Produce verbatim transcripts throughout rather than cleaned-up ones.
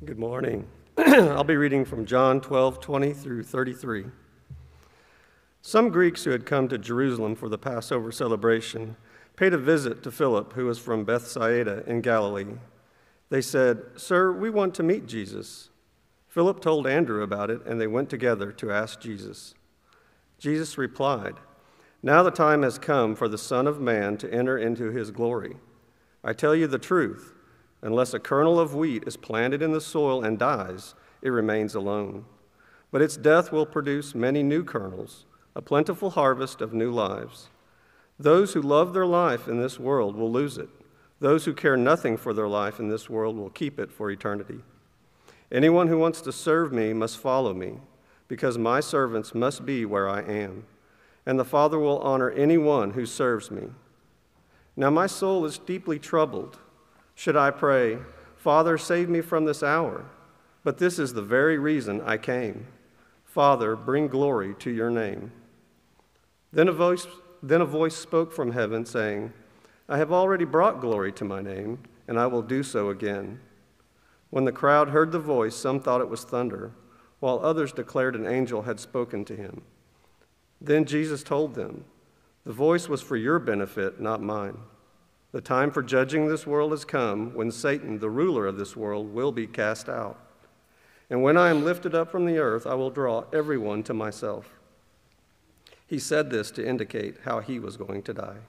Good morning. I'll be reading from John twelve, twenty through thirty-three. Some Greeks who had come to Jerusalem for the Passover celebration paid a visit to Philip, who was from Bethsaida in Galilee. They said, "Sir, we want to meet Jesus." Philip told Andrew about it, and they went together to ask Jesus. Jesus replied, "Now the time has come for the Son of Man to enter into his glory. I tell you the truth. Unless a kernel of wheat is planted in the soil and dies, it remains alone. But its death will produce many new kernels, a plentiful harvest of new lives. Those who love their life in this world will lose it. Those who care nothing for their life in this world will keep it for eternity. Anyone who wants to serve me must follow me, because my servants must be where I am, and the Father will honor anyone who serves me. Now my soul is deeply troubled. Should I pray, 'Father, save me from this hour'? But this is the very reason I came. Father, bring glory to your name." Then a voice, then a voice spoke from heaven, saying, "I have already brought glory to my name, and I will do so again." When the crowd heard the voice, some thought it was thunder, while others declared an angel had spoken to him. Then Jesus told them, "The voice was for your benefit, not mine. The time for judging this world has come, when Satan, the ruler of this world, will be cast out. And when I am lifted up from the earth, I will draw everyone to myself." He said this to indicate how he was going to die.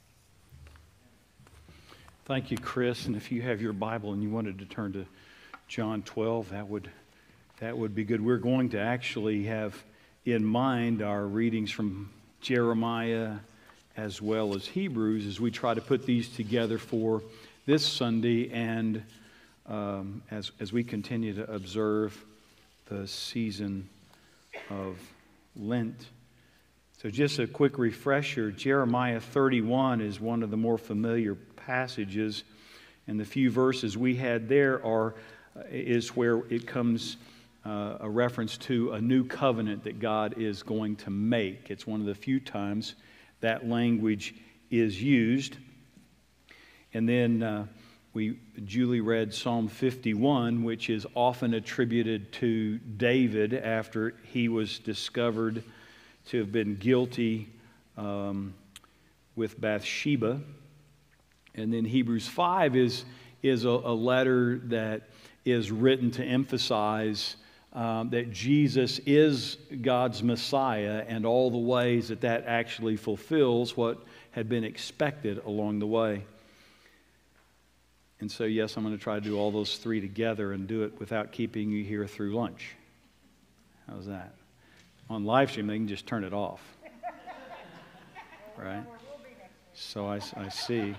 Thank you, Chris. And if you have your Bible and you wanted to turn to John twelve, that would, that would be good. We're going to actually have in mind our readings from Jeremiah as well as Hebrews as we try to put these together for this Sunday and um, as, as we continue to observe the season of Lent. So just a quick refresher, Jeremiah thirty-one is one of the more familiar passages, and the few verses we had there are is where it comes uh, a reference to a new covenant that God is going to make. It's one of the few times that language is used. And then uh, we Julie read Psalm fifty-one, which is often attributed to David after he was discovered to have been guilty um, with Bathsheba. And then Hebrews five is, is a, a letter that is written to emphasize Um, that Jesus is God's Messiah and all the ways that that actually fulfills what had been expected along the way. And so, yes, I'm going to try to do all those three together and do it without keeping you here through lunch. How's that? On live stream, they can just turn it off. Right? So I, I see.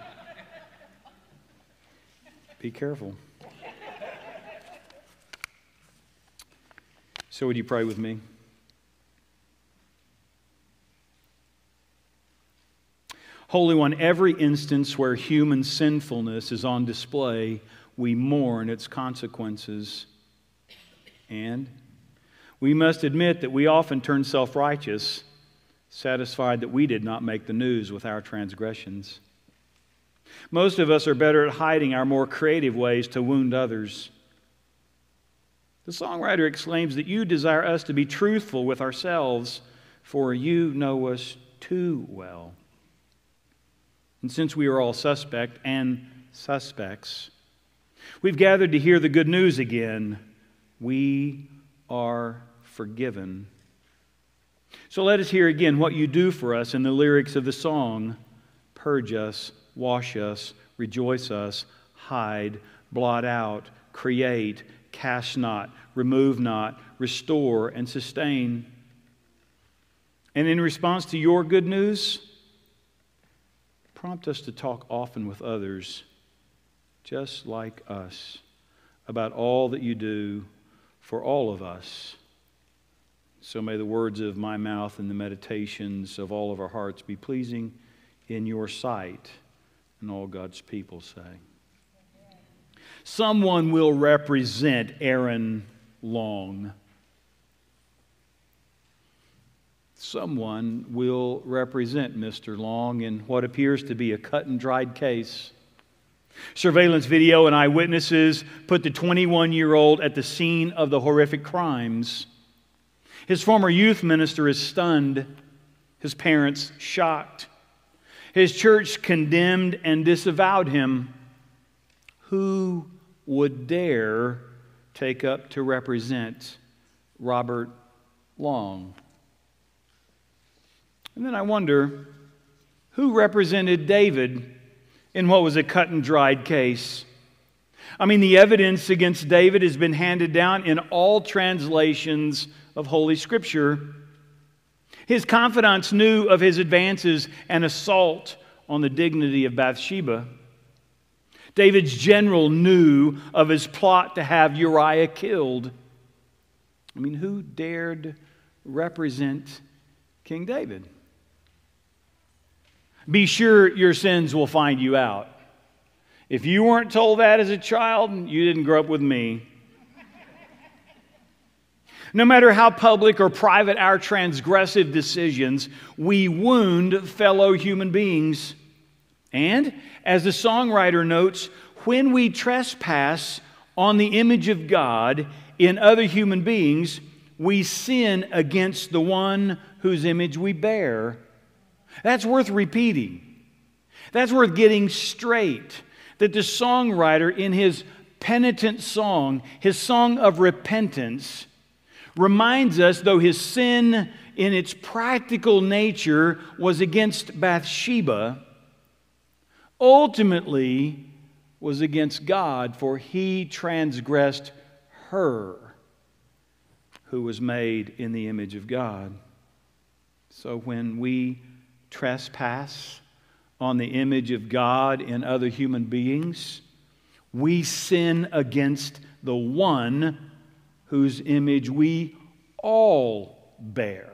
Be careful. So would you pray with me? Holy One, every instance where human sinfulness is on display, we mourn its consequences. And we must admit that we often turn self-righteous, satisfied that we did not make the news with our transgressions. Most of us are better at hiding our more creative ways to wound others. The songwriter exclaims that you desire us to be truthful with ourselves, for you know us too well. And since we are all suspect and suspects, we've gathered to hear the good news again. We are forgiven. So let us hear again what you do for us in the lyrics of the song. Purge us, wash us, rejoice us, hide, blot out, create, cast not, remove not, restore, and sustain. And in response to your good news, prompt us to talk often with others, just like us, about all that you do for all of us. So may the words of my mouth and the meditations of all of our hearts be pleasing in your sight, and all God's people say. Someone will represent Aaron Long. Someone will represent Mister Long in what appears to be a cut and dried case. Surveillance video and eyewitnesses put the twenty-one-year-old at the scene of the horrific crimes. His former youth minister is stunned, his parents shocked. His church condemned and disavowed him. Who would dare take up to represent Robert Long? And then I wonder, who represented David in what was a cut and dried case? I mean, the evidence against David has been handed down in all translations of Holy Scripture. His confidants knew of his advances and assault on the dignity of Bathsheba. David's general knew of his plot to have Uriah killed. I mean, who dared represent King David? Be sure your sins will find you out. If you weren't told that as a child, you didn't grow up with me. No matter how public or private our transgressive decisions, we wound fellow human beings. And, as the songwriter notes, when we trespass on the image of God in other human beings, we sin against the one whose image we bear. That's worth repeating. That's worth getting straight. That the songwriter, in his penitent song, his song of repentance, reminds us, though his sin in its practical nature was against Bathsheba, ultimately was against God, for he transgressed her, who was made in the image of God. So when we trespass on the image of God in other human beings, we sin against the one whose image we all bear.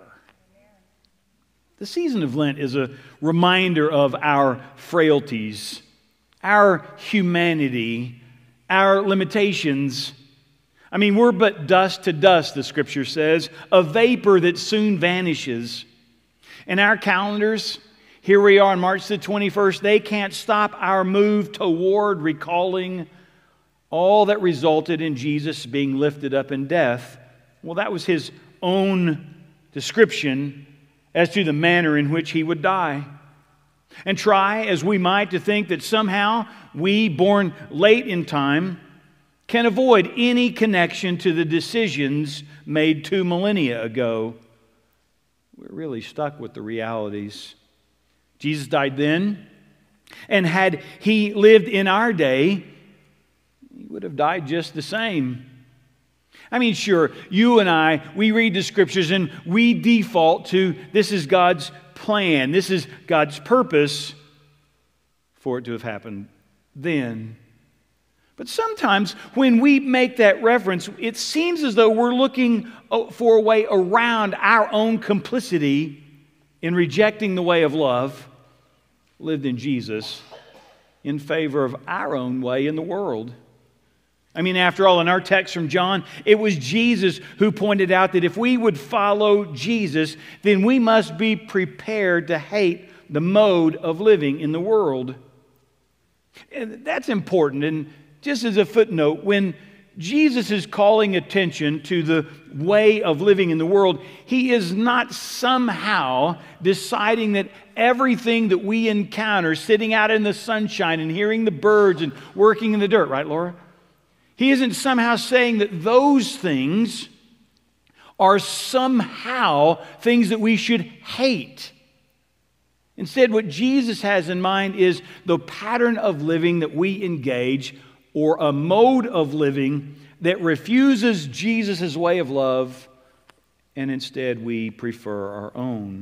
The season of Lent is a reminder of our frailties, our humanity, our limitations. I mean, we're but dust to dust, the Scripture says, a vapor that soon vanishes. In our calendars, here we are on March the twenty-first, they can't stop our move toward recalling all that resulted in Jesus being lifted up in death. Well, that was his own description as to the manner in which he would die. And try as we might to think that somehow we, born late in time, can avoid any connection to the decisions made two millennia ago. We're really stuck with the realities. Jesus died then, and had he lived in our day, he would have died just the same. I mean, sure, you and I, we read the Scriptures and we default to this is God's plan, this is God's purpose for it to have happened then. But sometimes when we make that reference, it seems as though we're looking for a way around our own complicity in rejecting the way of love lived in Jesus in favor of our own way in the world. I mean, after all, in our text from John, it was Jesus who pointed out that if we would follow Jesus, then we must be prepared to hate the mode of living in the world. And that's important. And just as a footnote, when Jesus is calling attention to the way of living in the world, he is not somehow deciding that everything that we encounter, sitting out in the sunshine and hearing the birds and working in the dirt, right, Laura? He isn't somehow saying that those things are somehow things that we should hate. Instead, what Jesus has in mind is the pattern of living that we engage, or a mode of living that refuses Jesus' way of love, and instead we prefer our own.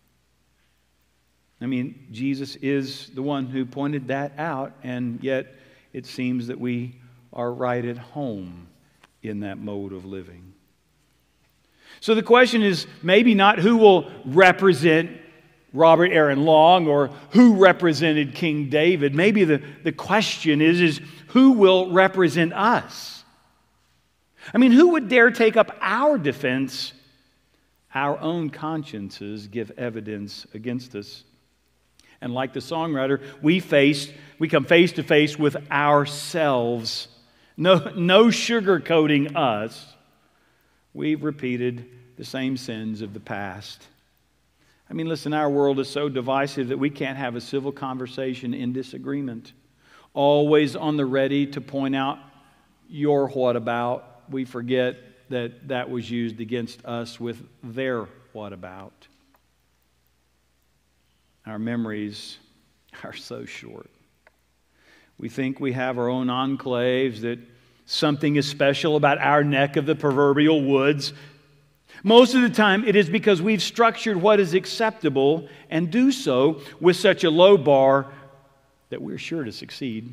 I mean, Jesus is the one who pointed that out, and yet it seems that we are right at home in that mode of living. So the question is maybe not who will represent Robert Aaron Long or who represented King David. Maybe the, the question is, is who will represent us? I mean, who would dare take up our defense? Our own consciences give evidence against us. And like the songwriter, we face, we come face to face with ourselves. No, no sugarcoating us. We've repeated the same sins of the past. I mean, listen, our world is so divisive that we can't have a civil conversation in disagreement. Always on the ready to point out your what about. We forget that that was used against us with their what about. Our memories are so short. We think we have our own enclaves, that something is special about our neck of the proverbial woods. Most of the time, it is because we've structured what is acceptable and do so with such a low bar that we're sure to succeed.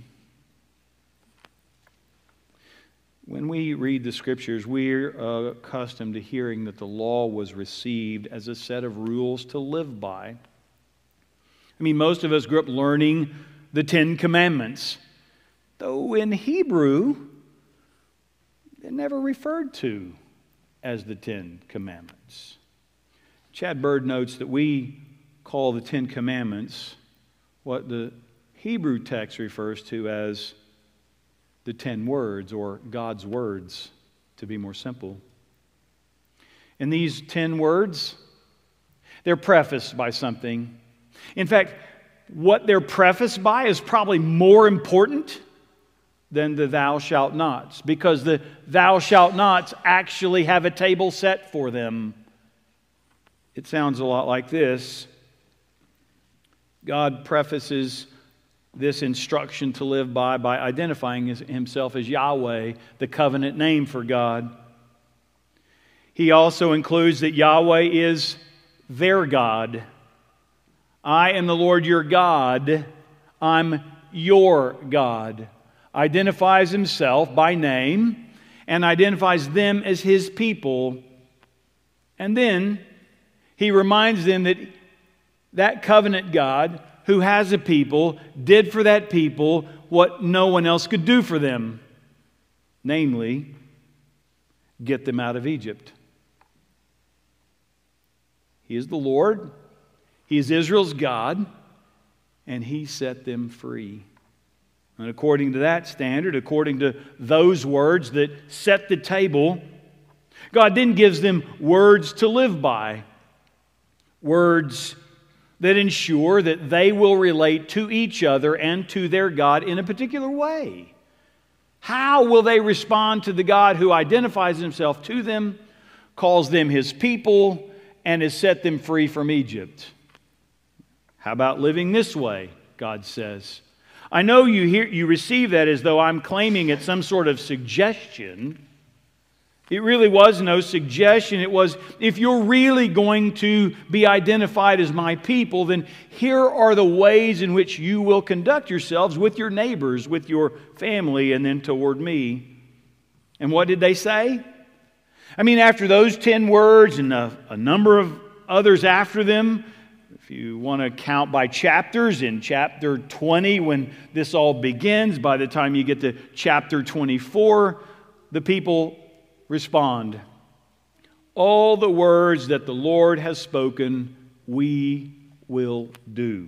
When we read the Scriptures, we're uh, accustomed to hearing that the law was received as a set of rules to live by. I mean, most of us grew up learning the Ten Commandments, though in Hebrew, they're never referred to as the Ten Commandments. Chad Bird notes that we call the Ten Commandments what the Hebrew text refers to as the Ten Words, or God's words, to be more simple. And these ten words, they're prefaced by something. In fact, what they're prefaced by is probably more important than the thou shalt nots, because the thou shalt nots actually have a table set for them. It sounds a lot like this. God prefaces this instruction to live by by identifying himself as Yahweh, the covenant name for God. He also includes that Yahweh is their God. I am the Lord your God. I'm your God. Identifies himself by name and identifies them as his people. And then he reminds them that that covenant God who has a people did for that people what no one else could do for them. Namely, get them out of Egypt. He is the Lord. He is Israel's God. And he set them free. And according to that standard, according to those words that set the table, God then gives them words to live by. Words that ensure that they will relate to each other and to their God in a particular way. How will they respond to the God who identifies himself to them, calls them his people, and has set them free from Egypt? How about living this way, God says. I know you hear, you receive that as though I'm claiming it's some sort of suggestion. It really was no suggestion. It was, if you're really going to be identified as my people, then here are the ways in which you will conduct yourselves with your neighbors, with your family, and then toward me. And what did they say? I mean, after those ten words and a, a number of others after them, if you want to count by chapters, in chapter twenty, when this all begins, by the time you get to chapter twenty-four, the people respond. All the words that the Lord has spoken, we will do.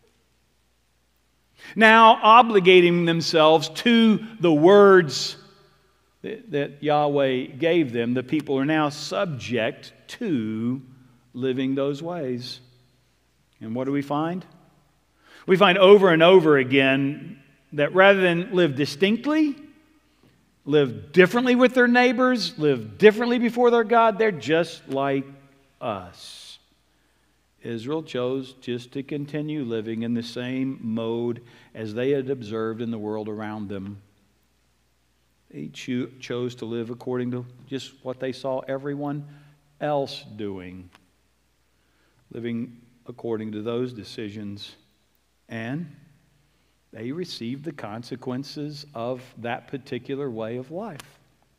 Now, obligating themselves to the words that, that Yahweh gave them, the people are now subject to living those ways. And what do we find? We find over and over again that rather than live distinctly, live differently with their neighbors, live differently before their God, they're just like us. Israel chose just to continue living in the same mode as they had observed in the world around them. They cho- chose to live according to just what they saw everyone else doing, living according to those decisions, and they received the consequences of that particular way of life.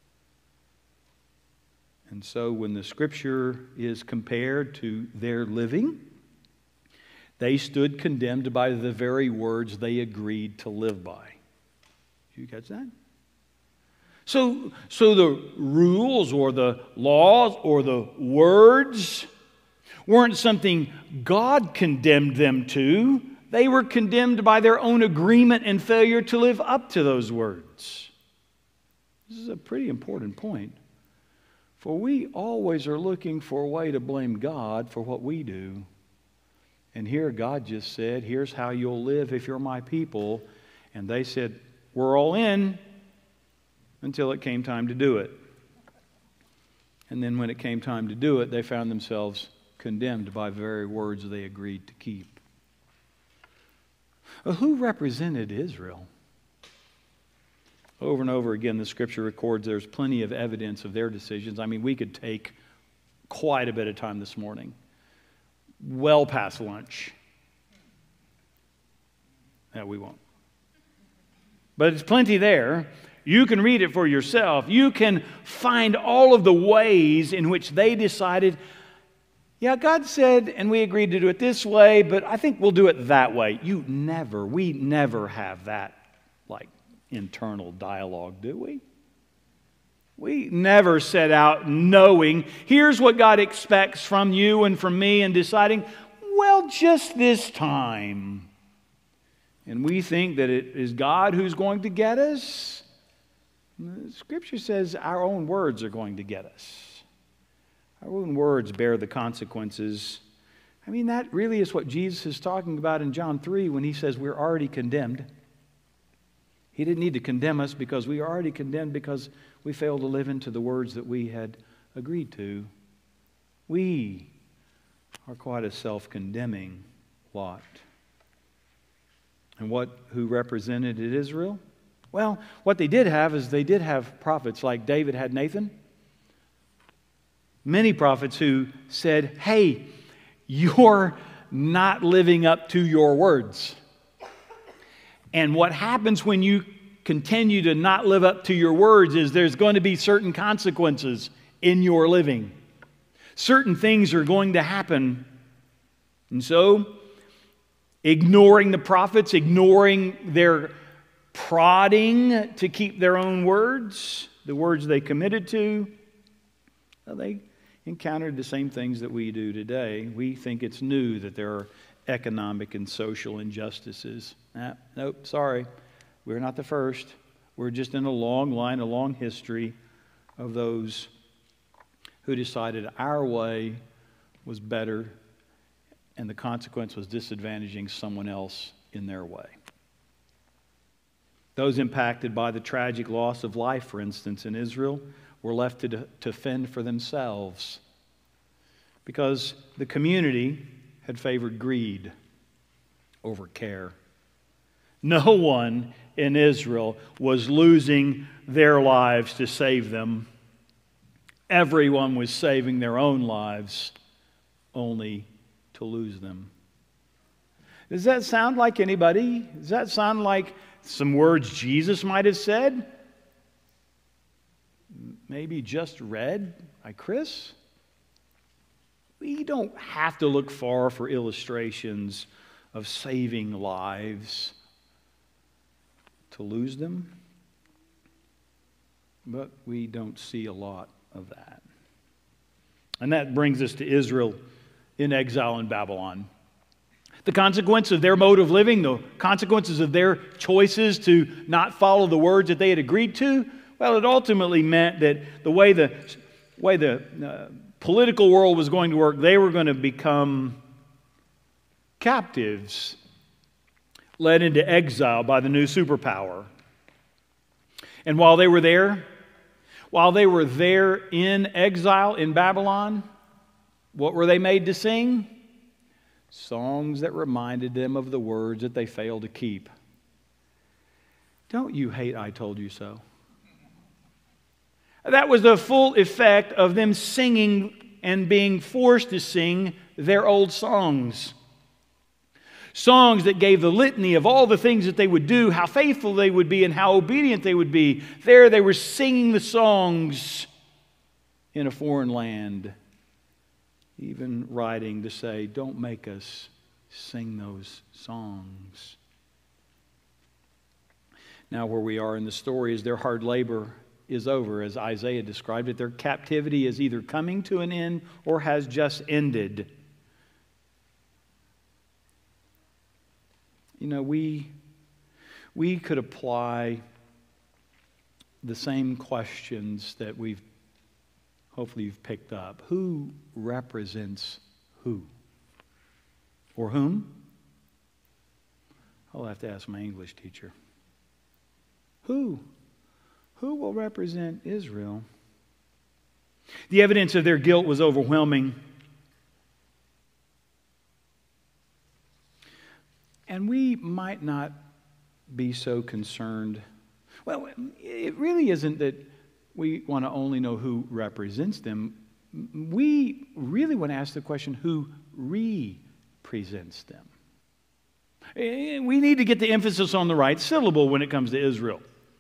And so when the Scripture is compared to their living, they stood condemned by the very words they agreed to live by. Did you catch that? So, so the rules or the laws or the words weren't something God condemned them to. They were condemned by their own agreement and failure to live up to those words. This is a pretty important point. For we always are looking for a way to blame God for what we do. And here God just said, here's how you'll live if you're my people. And they said, we're all in, until it came time to do it. And then when it came time to do it, they found themselves condemned by very words they agreed to keep. Well, who represented Israel? Over and over again, the Scripture records there's plenty of evidence of their decisions. I mean, we could take quite a bit of time this morning. Well past lunch. No, we won't. But it's plenty there. You can read it for yourself. You can find all of the ways in which they decided, yeah, God said, and we agreed to do it this way, but I think we'll do it that way. You never, we never have that, like, internal dialogue, do we? We never set out knowing, here's what God expects from you and from me, and deciding, well, just this time. And we think that it is God who's going to get us. The Scripture says our own words are going to get us. Our own words bear the consequences. I mean, that really is what Jesus is talking about in John three when he says we're already condemned. He didn't need to condemn us because we are already condemned because we failed to live into the words that we had agreed to. We are quite a self-condemning lot. And what, who represented Israel? Well, what they did have is they did have prophets like David had Nathan. Many prophets who said, hey, you're not living up to your words. And what happens when you continue to not live up to your words is there's going to be certain consequences in your living. Certain things are going to happen. And so, ignoring the prophets, ignoring their prodding to keep their own words, the words they committed to, well, they encountered the same things that we do today. We think it's new that there are economic and social injustices. Ah, nope, sorry. We're not the first. We're just in a long line, a long history of those who decided our way was better and the consequence was disadvantaging someone else in their way. Those impacted by the tragic loss of life, for instance, in Israel, were left to, to fend for themselves because the community had favored greed over care. No one in Israel was losing their lives to save them. Everyone was saving their own lives only to lose them. Does that sound like anybody? Does that sound like some words Jesus might have said? Maybe just read by Chris? We don't have to look far for illustrations of saving lives to lose them, but we don't see a lot of that. And that brings us to Israel in exile in Babylon. The consequence of their mode of living, the consequences of their choices to not follow the words that they had agreed to, well, it ultimately meant that the way the way the uh, political world was going to work, they were going to become captives, led into exile by the new superpower. And while they were there, while they were there in exile in Babylon, what were they made to sing? Songs that reminded them of the words that they failed to keep. Don't you hate I told you so? That was the full effect of them singing and being forced to sing their old songs. Songs that gave the litany of all the things that they would do, how faithful they would be, and how obedient they would be. There they were singing the songs in a foreign land, even writing to say, don't make us sing those songs. Now where we are in the story is their hard labor is over, as Isaiah described it. Their captivity is either coming to an end or has just ended. You know, we, we could apply the same questions that we've, hopefully you've picked up. Who represents who? Or whom? I'll have to ask my English teacher. Who? Who will represent Israel? The evidence of their guilt was overwhelming. And we might not be so concerned. Well, it really isn't that we want to only know who represents them. We really want to ask the question, who represents them? We need to get the emphasis on the right syllable when it comes to Israel.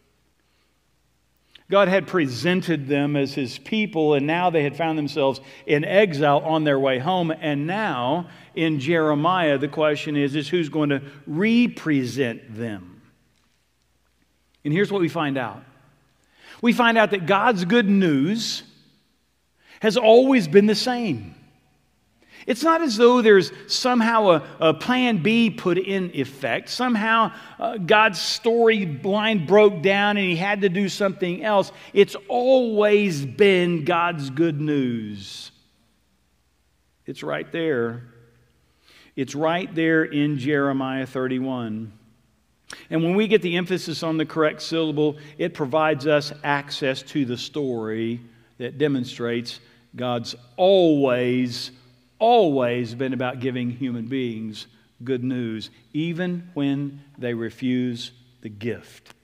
God had presented them as His people, and now they had found themselves in exile on their way home. And now, in Jeremiah, the question is, is who's going to represent them? And here's what we find out. We find out that God's good news has always been the same. It's not as though there's somehow a, a plan B put in effect. Somehow uh, God's storyline broke down and He had to do something else. It's always been God's good news. It's right there. It's right there in Jeremiah thirty-one. And when we get the emphasis on the correct syllable, it provides us access to the story that demonstrates God's always always been about giving human beings good news, even when they refuse the gift.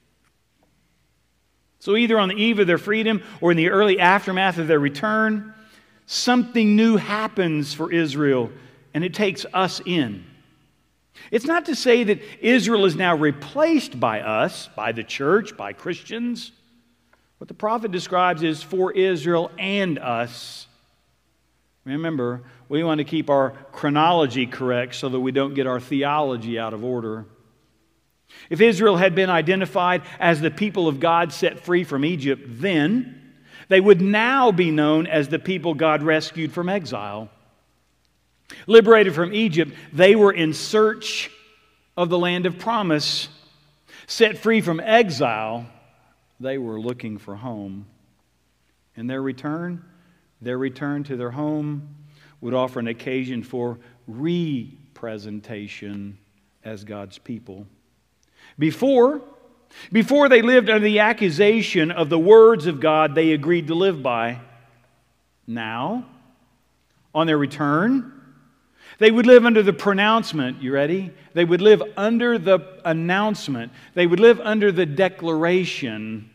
So either on the eve of their freedom or in the early aftermath of their return, something new happens for Israel, and it takes us in. It's not to say that Israel is now replaced by us, by the church, by Christians. What the prophet describes is for Israel and us. Remember, we want to keep our chronology correct so that we don't get our theology out of order. If Israel had been identified as the people of God set free from Egypt then, they would now be known as the people God rescued from exile. Liberated from Egypt, they were in search of the land of promise. Set free from exile, they were looking for home. And their return, their return to their home would offer an occasion for representation as God's people. Before, before they lived under the accusation of the words of God they agreed to live by. Now, on their return, they would live under the pronouncement. You ready? They would live under the announcement. They would live under the declaration,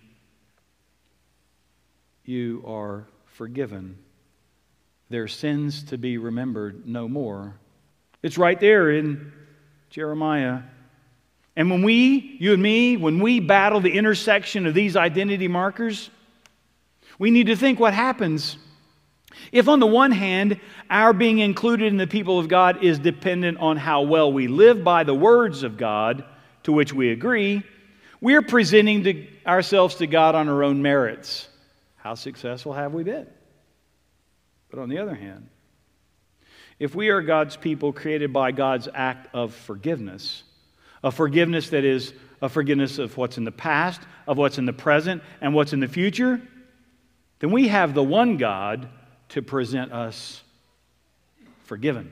you are forgiven. Their sins to be remembered no more. It's right there in Jeremiah. And when we, you and me, when we battle the intersection of these identity markers, we need to think what happens. If on the one hand, our being included in the people of God is dependent on how well we live by the words of God, to which we agree, we're presenting to ourselves to God on our own merits. How successful have we been? But on the other hand, if we are God's people created by God's act of forgiveness, a forgiveness that is a forgiveness of what's in the past, of what's in the present, and what's in the future, then we have the one God to present us forgiven.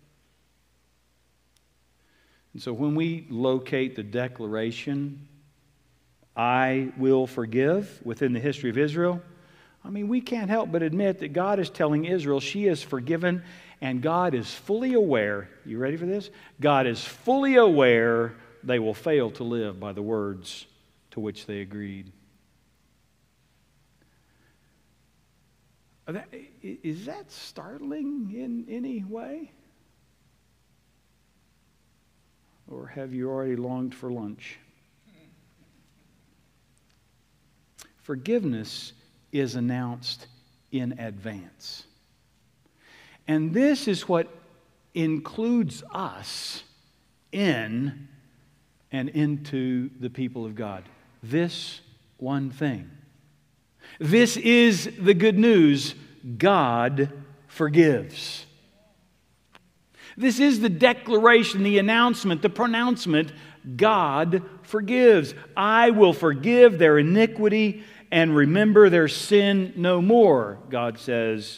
And so when we locate the declaration, I will forgive, within the history of Israel, I mean, we can't help but admit that God is telling Israel she is forgiven, and God is fully aware. You ready for this? God is fully aware they will fail to live by the words to which they agreed. Is that startling in any way? Or have you already longed for lunch? Forgiveness is announced in advance. And this is what includes us in and into the people of God. This one thing. This is the good news. God forgives. This is the declaration, the announcement, the pronouncement. God forgives. I will forgive their iniquity and remember their sin no more, God says.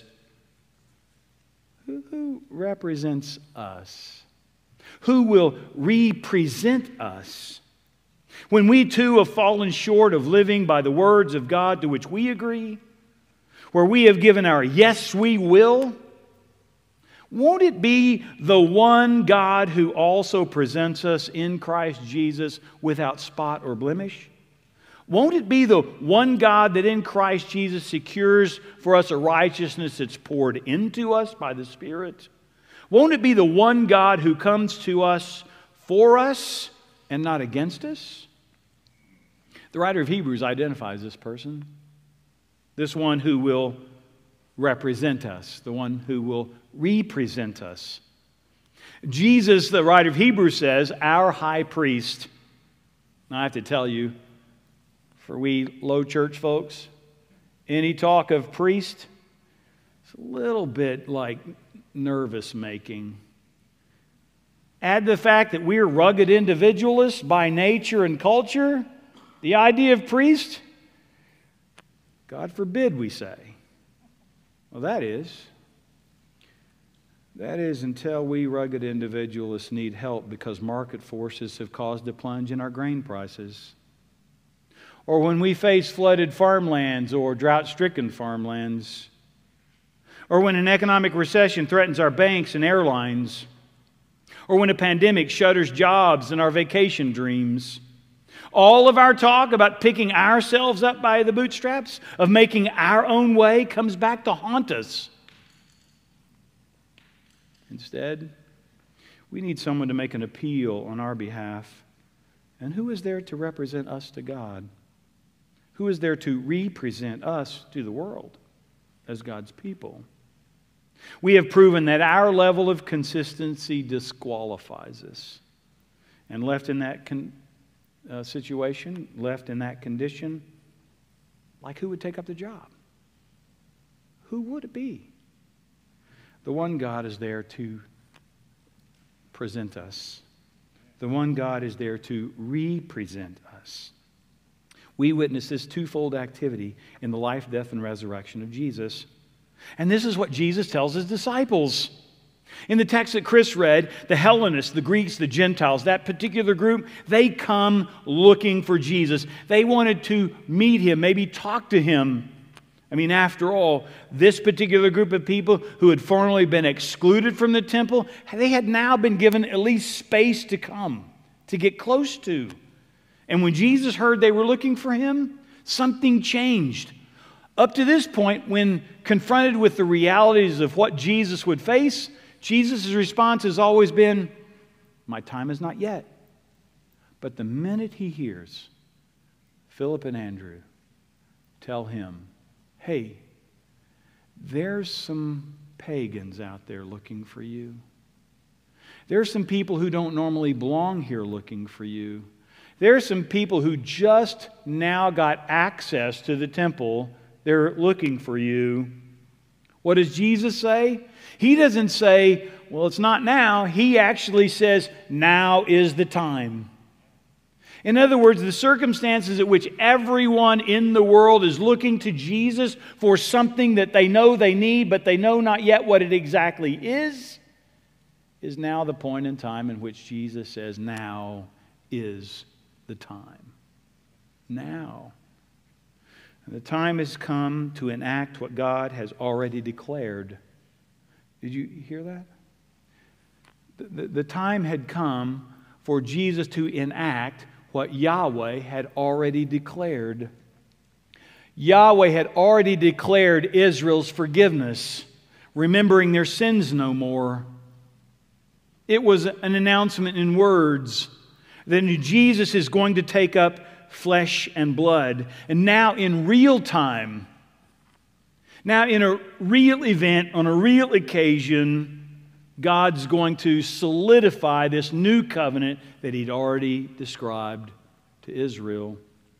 Who represents us? Who will represent us? When we too have fallen short of living by the words of God to which we agree, where we have given our yes, we will, won't it be the one God who also presents us in Christ Jesus without spot or blemish? Won't it be the one God that in Christ Jesus secures for us a righteousness that's poured into us by the Spirit? Won't it be the one God who comes to us for us and not against us? The writer of Hebrews identifies this person, this one who will represent us, the one who will represent us. Jesus, the writer of Hebrews says, our high priest. Now I have to tell you, for we low church folks, any talk of priest, it's a little bit like nervous making. Add the fact that we're rugged individualists by nature and culture, the idea of priest, God forbid we say. Well, that is, that is until we rugged individualists need help because market forces have caused a plunge in our grain prices. Or when we face flooded farmlands or drought-stricken farmlands. Or when an economic recession threatens our banks and airlines. Or when a pandemic shutters jobs and our vacation dreams. All of our talk about picking ourselves up by the bootstraps, of making our own way, comes back to haunt us. Instead, we need someone to make an appeal on our behalf. And who is there to represent us to God? Who is there to represent us to the world as God's people? We have proven that our level of consistency disqualifies us. And left in that con- uh, situation, left in that condition, like who would take up the job? Who would it be? The one God is there to present us. The one God is there to represent us. We witness this twofold activity in the life, death, and resurrection of Jesus. And this is what Jesus tells his disciples. In the text that Chris read, the Hellenists, the Greeks, the Gentiles, that particular group, they come looking for Jesus. They wanted to meet him, maybe talk to him. I mean, after all, this particular group of people who had formerly been excluded from the temple, they had now been given at least space to come, to get close to. And when Jesus heard they were looking for him, something changed. Up to this point, when confronted with the realities of what Jesus would face, Jesus' response has always been, my time is not yet. But the minute he hears Philip and Andrew tell him, hey, there's some pagans out there looking for you. There's some people who don't normally belong here looking for you. There are some people who just now got access to the temple. They're looking for you. What does Jesus say? He doesn't say, well, it's not now. He actually says, now is the time. In other words, the circumstances at which everyone in the world is looking to Jesus for something that they know they need, but they know not yet what it exactly is, is now the point in time in which Jesus says, now is the time. Now. And the time has come to enact what God has already declared. Did you hear that? The, the, the time had come for Jesus to enact what Yahweh had already declared. Yahweh had already declared Israel's forgiveness, remembering their sins no more. It was an announcement in words. Then Jesus is going to take up flesh and blood. And now in real time, now in a real event, on a real occasion, God's going to solidify this new covenant that He'd already described to Israel.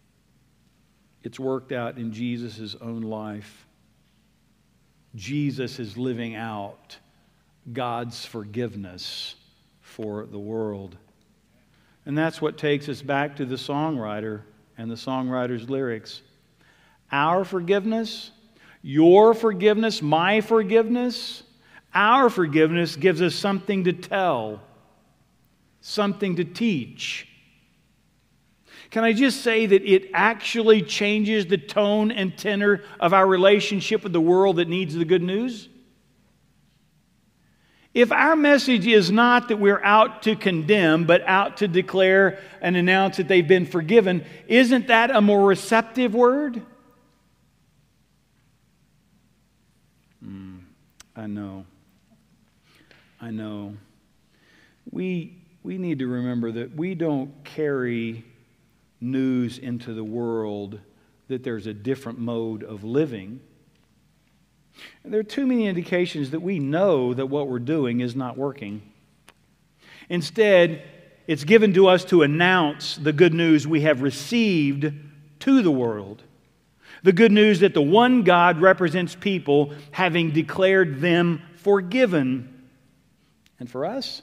It's worked out in Jesus' own life. Jesus is living out God's forgiveness for the world. And that's what takes us back to the songwriter and the songwriter's lyrics. Our forgiveness, your forgiveness, my forgiveness, our forgiveness gives us something to tell, something to teach. Can I just say that it actually changes the tone and tenor of our relationship with the world that needs the good news? If our message is not that we're out to condemn, but out to declare and announce that they've been forgiven, isn't that a more receptive word? Mm, I know. I know. We, we need to remember that we don't carry news into the world that there's a different mode of living. There are too many indications that we know that what we're doing is not working. Instead, it's given to us to announce the good news we have received to the world. The good news that the one God represents people having declared them forgiven. And for us,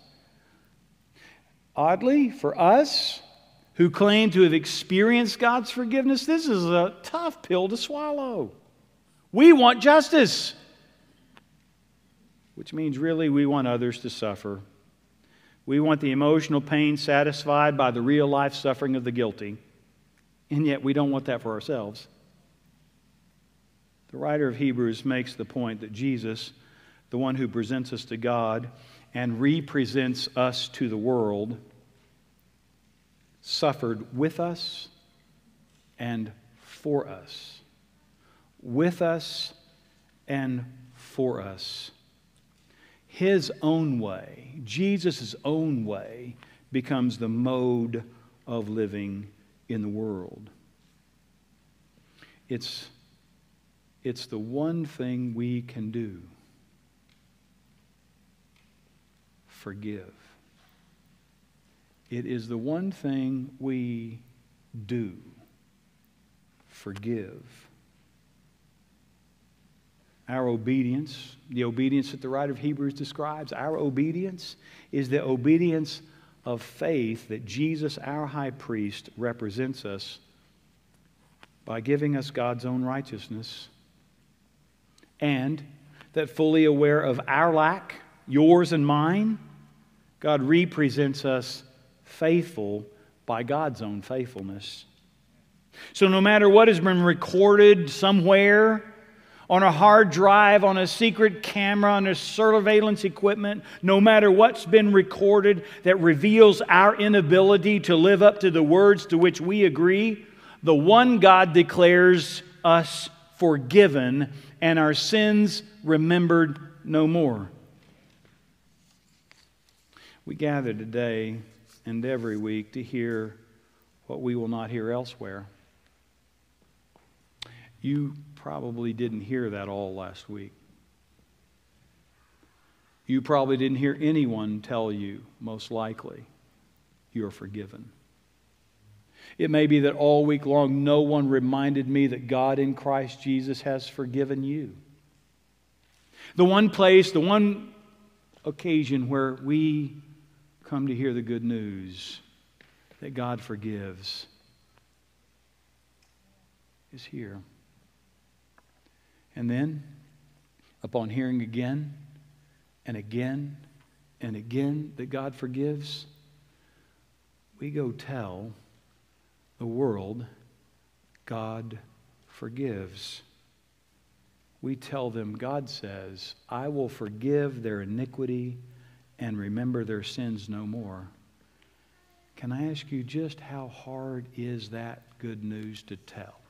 oddly, for us who claim to have experienced God's forgiveness, this is a tough pill to swallow. We want justice, which means really we want others to suffer. We want the emotional pain satisfied by the real life suffering of the guilty, and yet we don't want that for ourselves. The writer of Hebrews makes the point that Jesus, the one who presents us to God and represents us to the world, suffered with us and for us. With us and for us. His own way, Jesus' own way, becomes the mode of living in the world. It's, it's the one thing we can do. Forgive. It is the one thing we do. Forgive. Our obedience, the obedience that the writer of Hebrews describes, our obedience is the obedience of faith that Jesus, our high priest, represents us by giving us God's own righteousness, and that fully aware of our lack, yours and mine, God represents us faithful by God's own faithfulness. So no matter what has been recorded somewhere, on a hard drive, on a secret camera, on a surveillance equipment, no matter what's been recorded that reveals our inability to live up to the words to which we agree, the one God declares us forgiven and our sins remembered no more. We gather today and every week to hear what we will not hear elsewhere. You probably didn't hear that all last week. You probably didn't hear anyone tell you, most likely, you're forgiven. It may be that all week long no one reminded me that God in Christ Jesus has forgiven you. The one place, the one occasion where we come to hear the good news that God forgives is here. And then, upon hearing again and again and again that God forgives, we go tell the world God forgives. We tell them, God says, I will forgive their iniquity and remember their sins no more. Can I ask you, just how hard is that good news to tell?